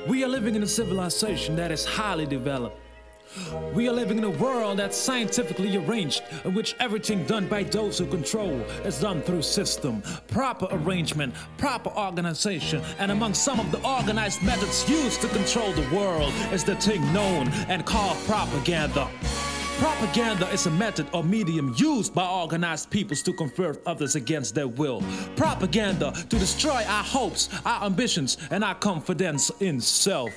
We are living in a civilization that is highly developed. We are living in a world that's scientifically arranged, in which everything done by those who control is done through system, proper arrangement, proper organization, and among some of the organized methods used to control the world is the thing known and called propaganda. Propaganda is a method or medium used by organized peoples to convert others against their will. Propaganda to destroy our hopes, our ambitions, and our confidence in self.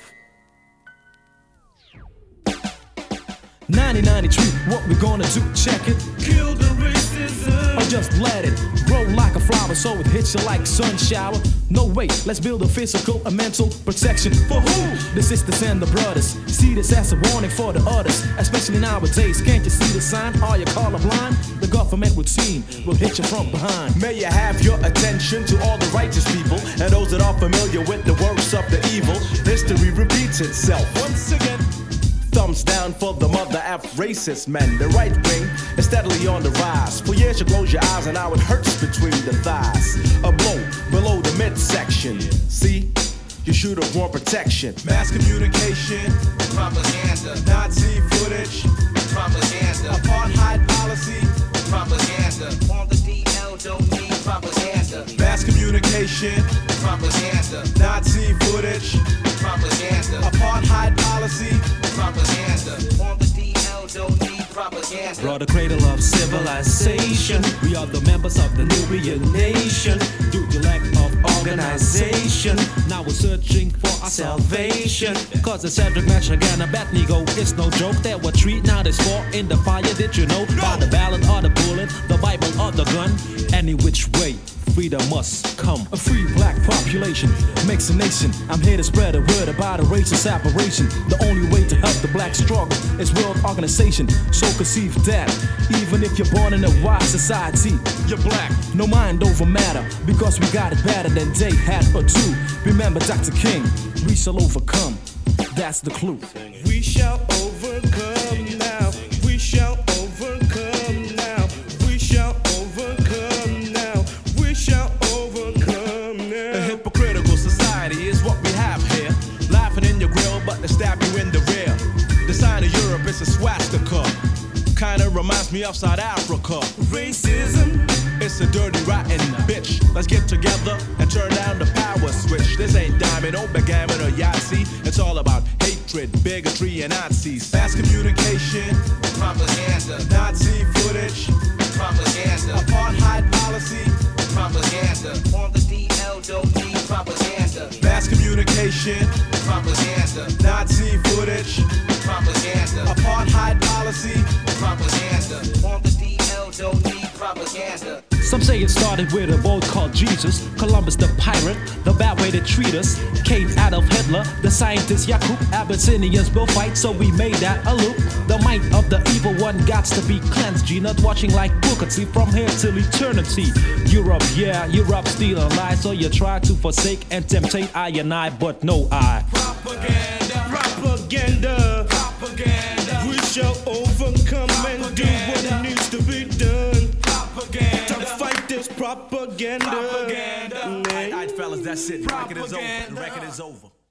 1993, what we gonna do? Check it. Kill the racism. Or just let it grow like a flower so it hits you like sun shower. No, wait, let's build a physical and mental protection. For who? The sisters and the brothers. See this as a warning for the others, especially nowadays. Can't you see the sign? Are you colorblind? The government routine will hit you from behind. May you have your attention to all the righteous people and those that are familiar with the works of the evil. History repeats itself. Once again. Thumbs down for the mother F racist men. The right wing is steadily on the rise. For years you close your eyes and now it hurts between the thighs. A blow below the midsection. See? You should have worn protection. Mass communication, propaganda, Nazi footage, propaganda, apartheid policy, propaganda. On the DL don't need propaganda. Mass communication, Propaganda, Nazi footage, propaganda, apartheid policy, propaganda. On the DL don't need propaganda. Brought the cradle of civilization. We are the members of the Nubian nation. Due to lack of organization, now we're searching for our salvation. Cause the Cedric Meshach and Abednego, it's no joke. There were three, now there's four in the fire. Did you know? By the ballad or the bullet, the Bible or the gun. Any which way, freedom must come. A free black population makes a nation. I'm here to spread a word about a racial separation. The only way to help the black struggle is world organization. So conceive that even if you're born in a white society, you're black. No mind over matter, because we got it better than they had or do. Remember Dr. King, we shall overcome. That's the clue. we shall overcome now. We shall overcome now. We shall overcome now. We shall overcome now. A hypocritical society is what we have here. Laughing in your grill, but they stab you in the rear. The sign of Europe is a swastika. Kinda reminds me of South Africa. Racism, It's a dirty, rotten bitch. Let's get together and turn down the power switch. This ain't diamond, or backgammon, or Yahtzee. It's all about hatred, bigotry, and Nazis. mass communication, Propaganda, Nazi footage, propaganda, apartheid policy, propaganda. On the DL don't need propaganda. mass communication, Propaganda, Nazi footage, propaganda, apartheid policy, propaganda. On the DL don't need propaganda. Some say it started with a boy called Jesus, Columbus the pirate, the bad way they treat us, came out of Hitler, the scientist Yakub, Abyssinians will fight, so we made that a loop. The might of the evil one gots to be cleansed, G, not watching like Booker T from here till eternity. Europe, yeah, Europe stealing lies, so you try to forsake and temptate I and I, but no I. propaganda, propaganda, propaganda. We shall overcome and do what needs to be done. Propaganda. To fight this propaganda. Alright, fellas, that's it. The record is over. The record is over.